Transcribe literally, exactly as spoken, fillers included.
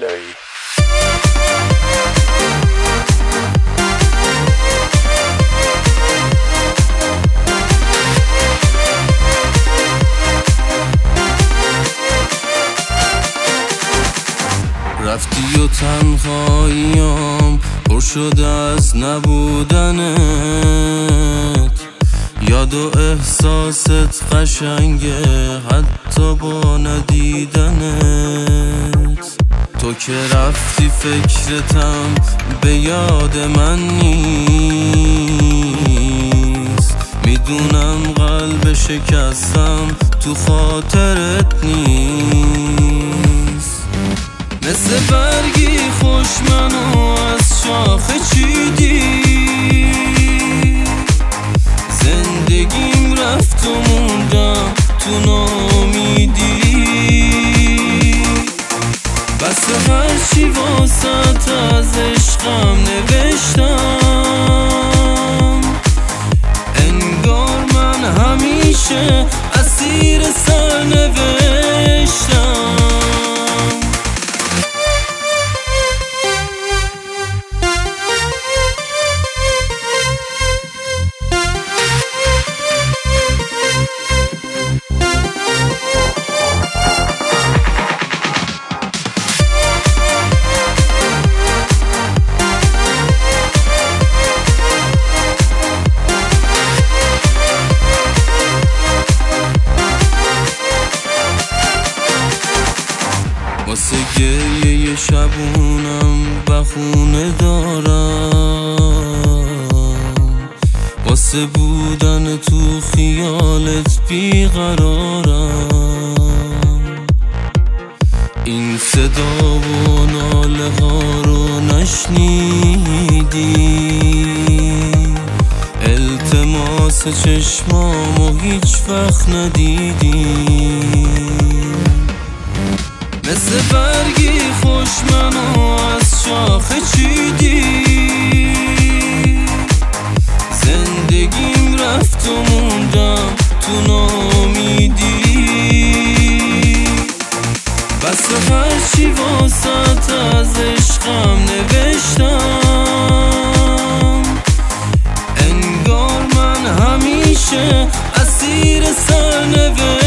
طلایی. رفتی و تنهاییام پر شده از نبودنت، یاد و احساست قشنگه حتی با ندیدنت. تو که رفتی فکرتم به یاد من نیست، میدونم قلب شکستم تو خاطرت نیست. مثل برگی خوش منو از شاخه چیدی، زندگیم رفت و موندم تو ناامیدی. بس هرچی واسط از عشقم نوشتم، انگار من همیشه اسیر سرنوشتم. واسه گریه شبونم بخونه دارم، واسه بودن تو خیالت بیقرارم. این صدا و ناله ها رو نشنیدی، التماس چشمامو هیچ وقت ندیدی. مثل برگی خوش منو از شاخه چیدی، زندگیم رفت و موندم تو ناامیدی. بس هرچی واسط از عشقم نوشتم، انگار من همیشه اسیر سرنوشتم.